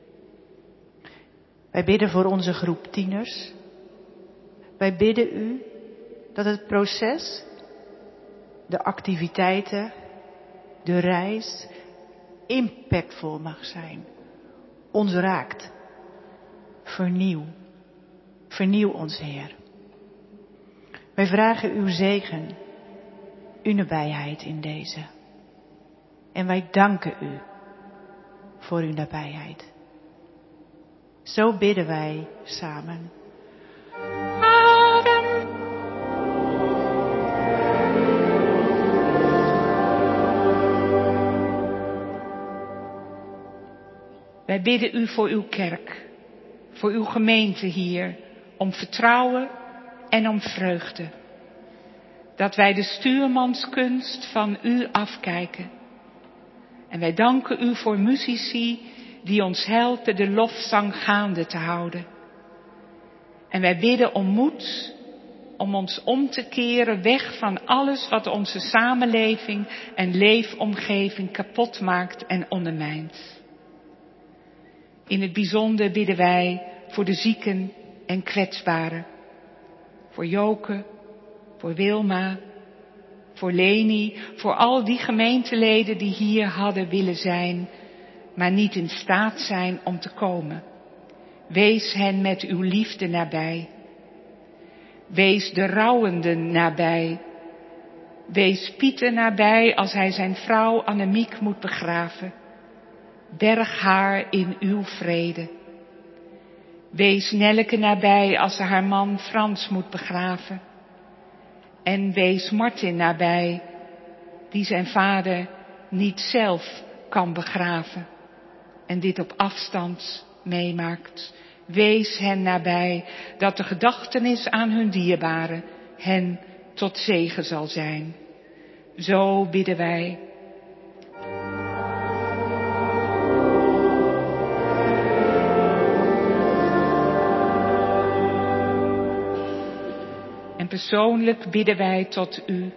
Wij bidden voor onze groep tieners. Wij bidden u dat het proces, de activiteiten, de reis impactvol mag zijn. Ons raakt. Vernieuw. Vernieuw ons, Heer. Wij vragen uw zegen, uw nabijheid in deze. En wij danken u voor uw nabijheid. Zo bidden wij samen. Wij bidden u voor uw kerk, voor uw gemeente hier, om vertrouwen en om vreugde. Dat wij de stuurmanskunst van u afkijken. En wij danken u voor muzici die ons helpen de lofzang gaande te houden. En wij bidden om moed, om ons om te keren weg van alles wat onze samenleving en leefomgeving kapot maakt en ondermijnt. In het bijzonder bidden wij voor de zieken en kwetsbaren. Voor Joke, voor Wilma, voor Leni, voor al die gemeenteleden die hier hadden willen zijn, maar niet in staat zijn om te komen. Wees hen met uw liefde nabij. Wees de rouwenden nabij. Wees Pieter nabij als hij zijn vrouw Annemiek moet begraven. Berg haar in uw vrede. Wees Nelleke nabij als ze haar man Frans moet begraven. En wees Martin nabij, die zijn vader niet zelf kan begraven. En dit op afstand meemaakt. Wees hen nabij, dat de gedachtenis aan hun dierbaren hen tot zegen zal zijn. Zo bidden wij. En persoonlijk bidden wij tot u.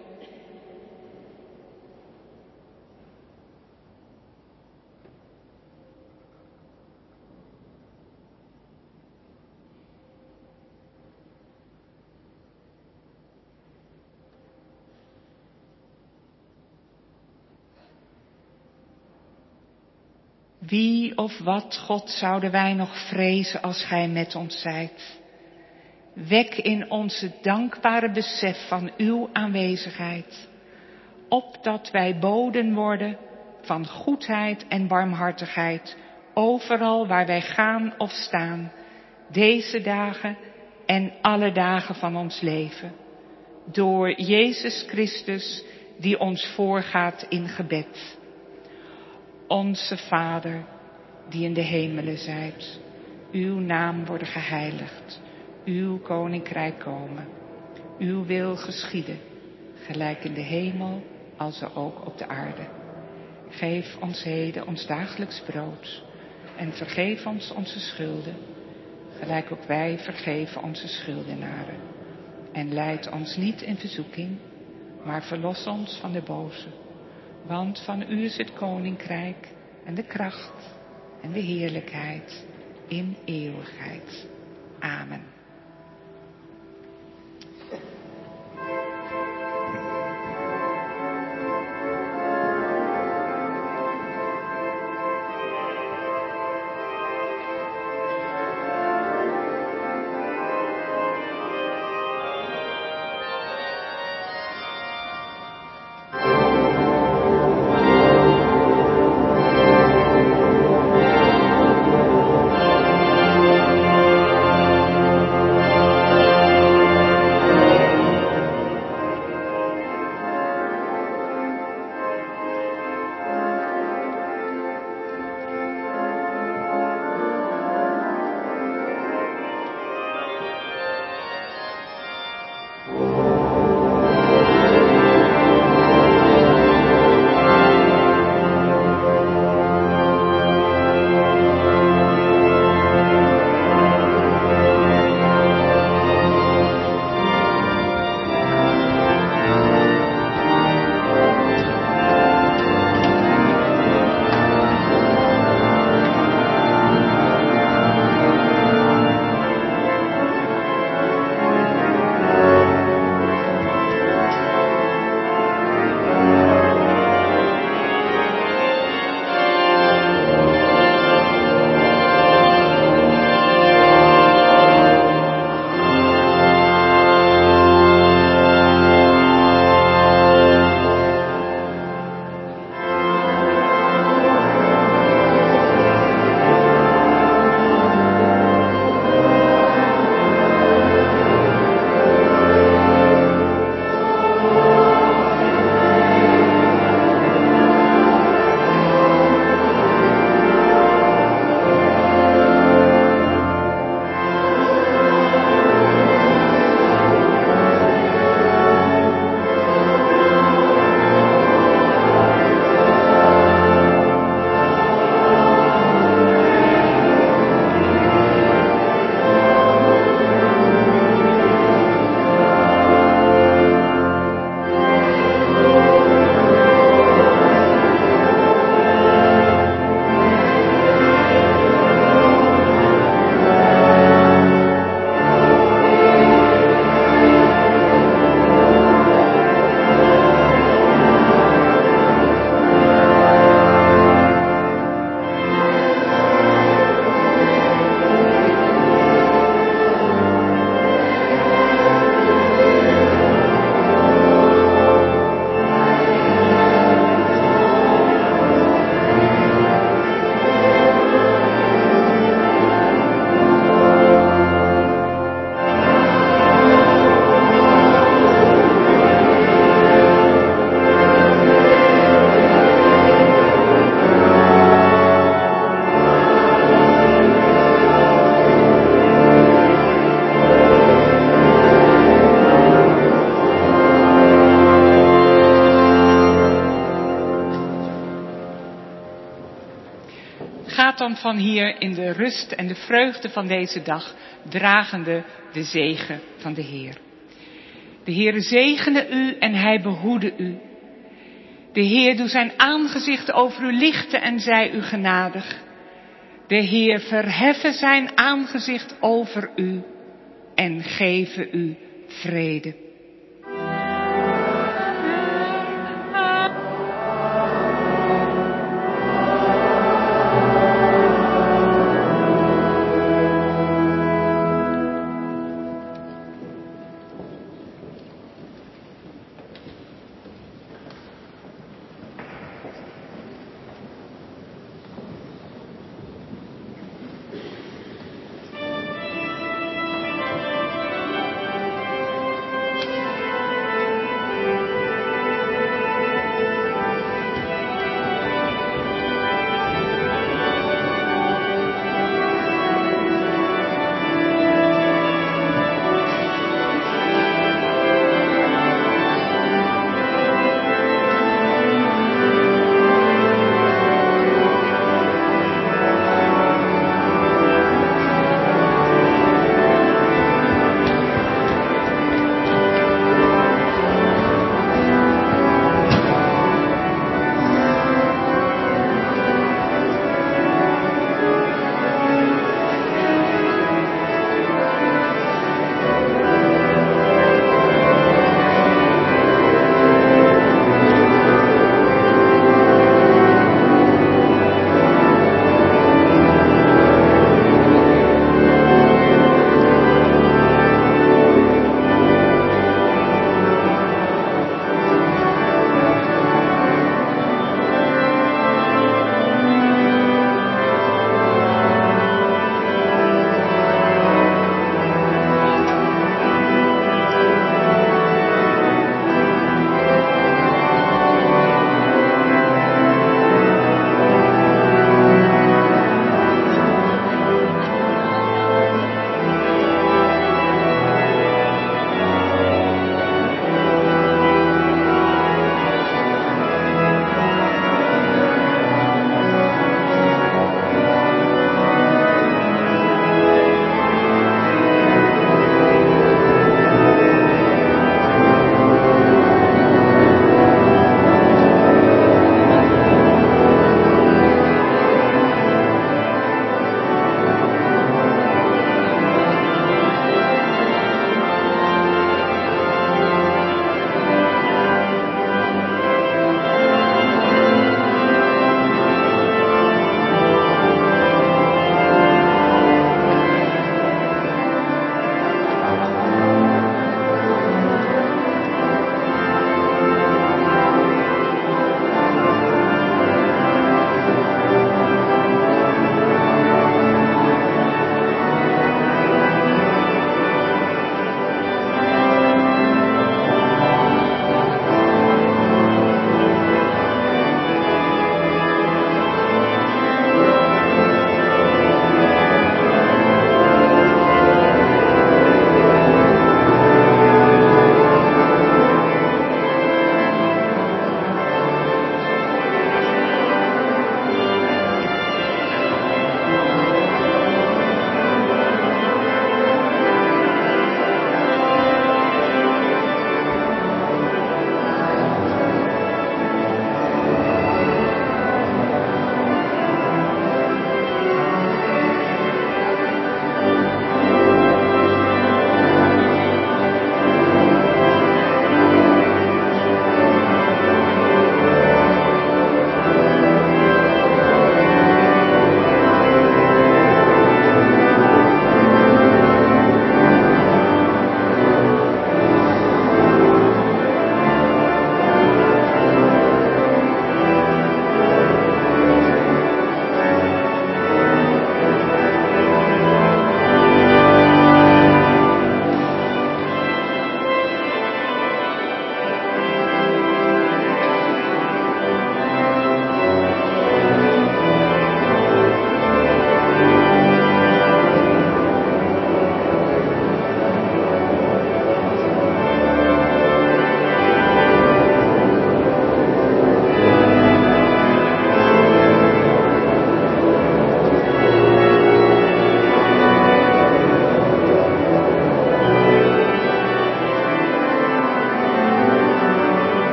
Wie of wat, God, zouden wij nog vrezen als gij met ons zijt? Wek in ons het dankbare besef van uw aanwezigheid, opdat wij boden worden van goedheid en barmhartigheid, overal waar wij gaan of staan, deze dagen en alle dagen van ons leven. Door Jezus Christus, die ons voorgaat in gebed. Onze Vader, die in de hemelen zijt, uw naam worden geheiligd, uw koninkrijk komen, uw wil geschieden, gelijk in de hemel, als ook op de aarde. Geef ons heden ons dagelijks brood en vergeef ons onze schulden, gelijk ook wij vergeven onze schuldenaren. En leid ons niet in verzoeking, maar verlos ons van de boze. Want van u is het koninkrijk en de kracht en de heerlijkheid in eeuwigheid. Amen. Gaat dan van hier in de rust en de vreugde van deze dag, dragende de zegen van de Heer. De Heere zegene u en hij behoede u. De Heer doe zijn aangezicht over u lichten en zij u genadig. De Heer verheffe zijn aangezicht over u en geven u vrede.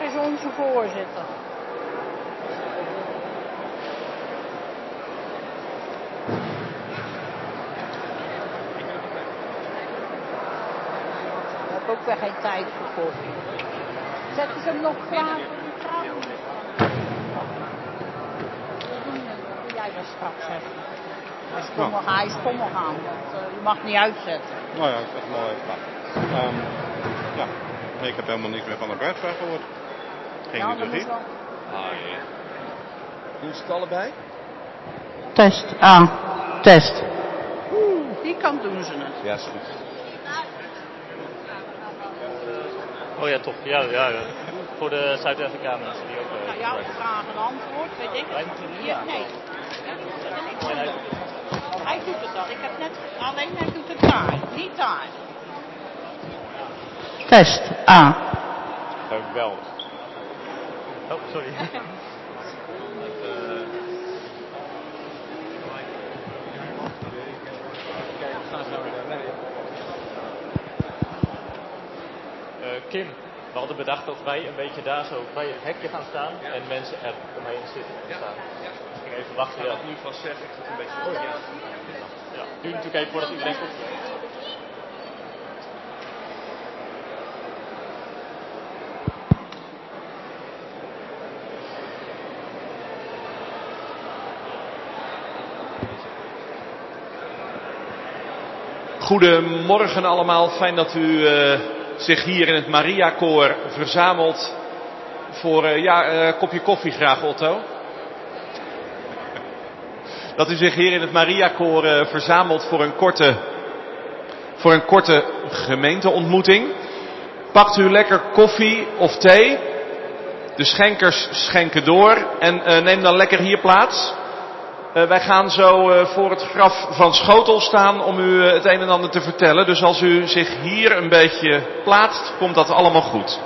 is onze voorzitter. Ik heb ook weer geen tijd voor koffie. Zetten ze hem nog klaar voor die trouw? Doe jij dat straks even. Hij is stommig aan, want je mag niet uitzetten. Nou ja, ik zeg maar even. Ja, ik heb helemaal niks meer van de bergvraag gehoord. Geen liturgie. Doen ze het allebei? Test aan. Test. Die kant doen ze het. Ja, is goed. Oh ja, toch. Ja. Voor de Zuid-Afrikanen is die ook. Nou, jouw vraag en antwoord, weet ik het. Wij moeten het niet aan. Nee. Hij doet het al. Ik heb net, alleen hij doet het daar, niet daar. Test aan. Geweldig. Oh, sorry. Kim, we hadden bedacht dat wij een beetje daar zo bij het hekje gaan staan en mensen er omheen zitten staan. Ik ging even wachten. Ja. Nu vast zeg ik het een beetje. Ja. Duurt natuurlijk even voordat iedereen komt. Goedemorgen allemaal. Fijn dat u zich hier in het Mariakoor verzamelt voor een kopje koffie graag, Otto. Dat u zich hier in het Mariakoor verzamelt voor een korte gemeenteontmoeting. Pakt u lekker koffie of thee. De schenkers schenken door en neem dan lekker hier plaats. Wij gaan zo voor het graf van Schotel staan om u het een en ander te vertellen. Dus als u zich hier een beetje plaatst, komt dat allemaal goed.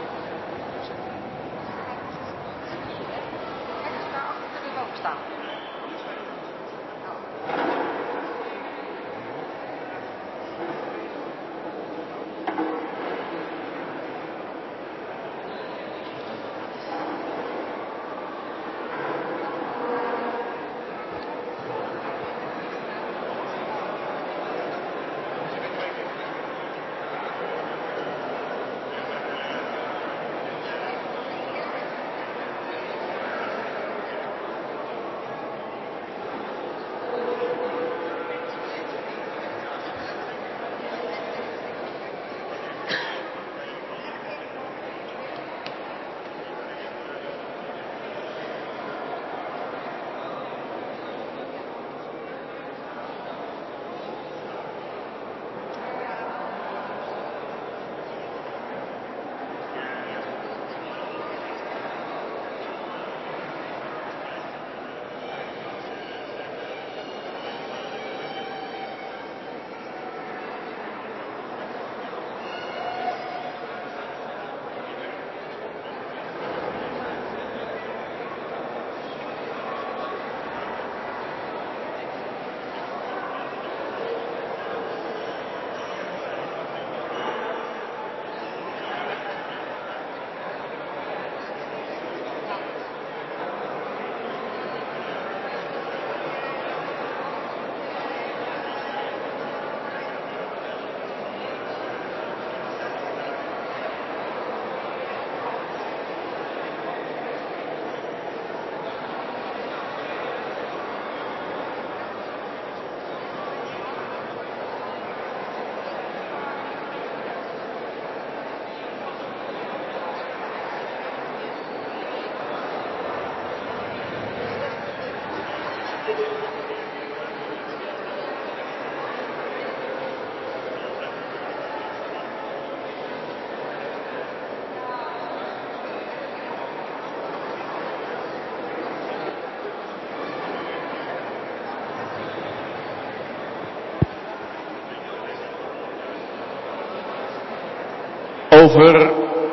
Over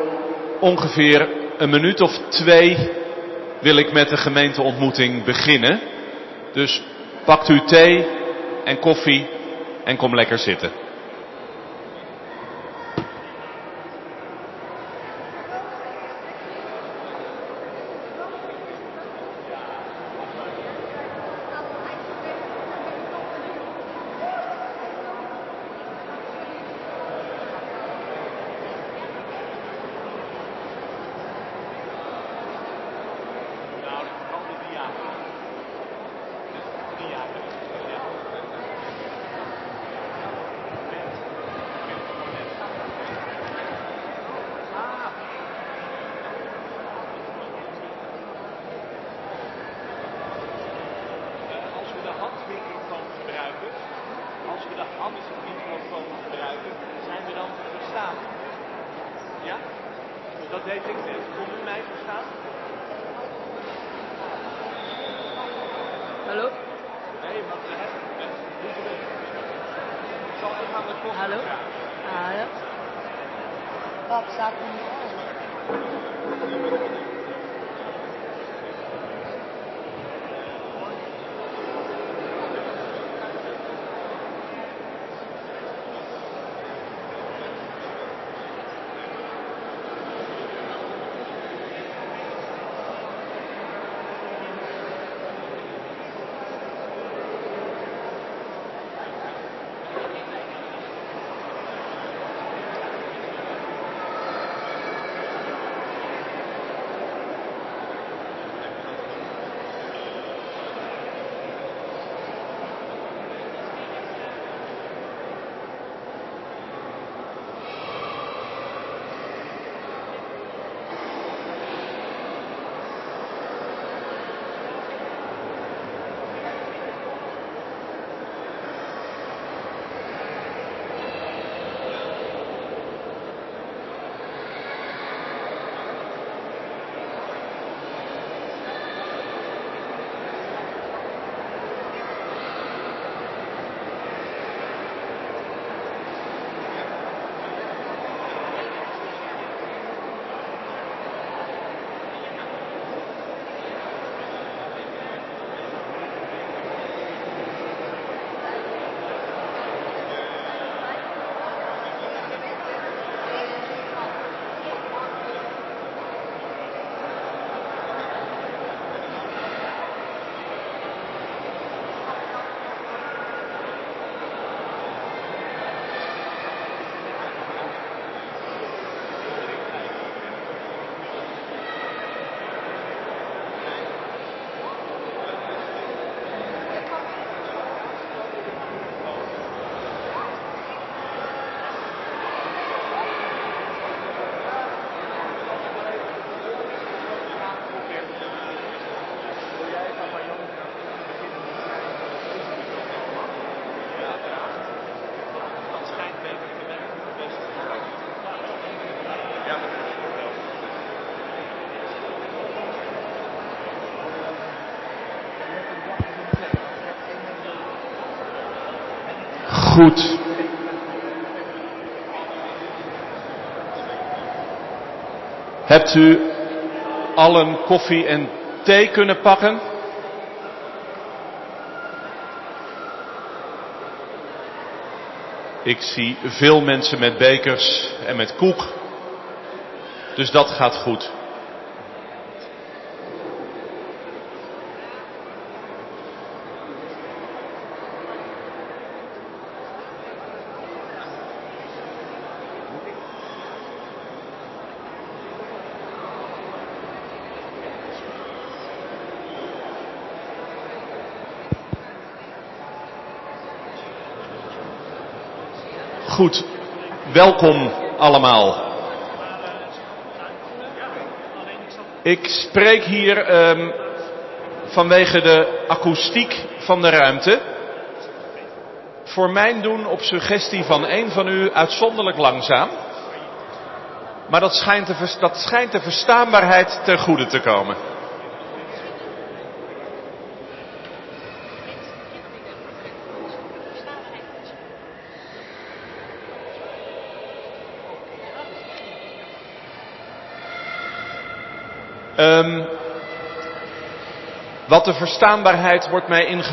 ongeveer een minuut of 2 wil ik met de gemeenteontmoeting beginnen. Dus pakt u thee en koffie en kom lekker zitten. microfoon gebruiken, zijn we dan te verstaan? Ja? Dat deed ik net. Kon u mij verstaan? Hallo? Nee, maar we hebben het. Ik zal even aan de klok. Hallo? Hallo? Pap, staat er niet Goed. Hebt u allen koffie en thee kunnen pakken? Ik zie veel mensen met bekers en met koek. Dus dat gaat goed. Goed, welkom allemaal. Ik spreek hier vanwege de akoestiek van de ruimte. Voor mijn doen op suggestie van een van u uitzonderlijk langzaam. Maar dat schijnt de verstaanbaarheid ten goede te komen. Wat de verstaanbaarheid wordt mij